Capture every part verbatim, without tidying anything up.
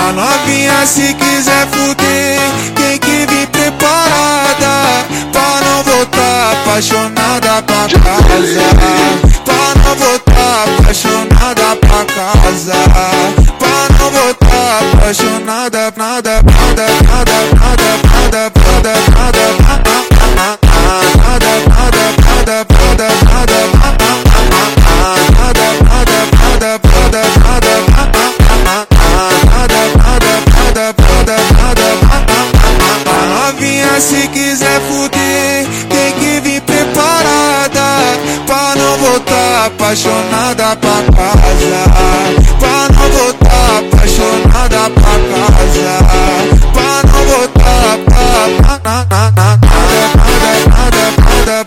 A novinha se quiser fuder, tem que vir preparada, pra não voltar apaixonada pra casa, pra não voltar apaixonada pra casa, pra não voltar apaixonada, nada, nada, nada, nada, nada, nada, nada, nada, nada, nada, nada, se quiser fuder, tem que vir preparada, pra não voltar apaixonada pra casa, pra não voltar apaixonada pra casa, pra não voltar pra nada, nada, nada, nada, nada,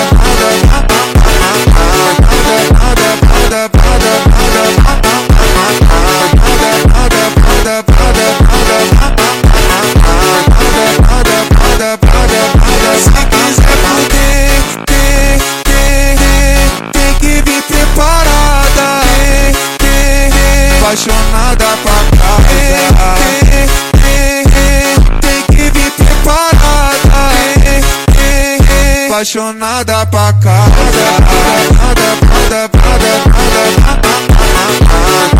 se quiser fuder, tem, tem, tem que vir preparada, tem, tem, apaixonada pra casa, tem, tem, tem que vir preparada, tem, tem, apaixonada pra casa, nada, nada, nada, nada, nada, nada, nada.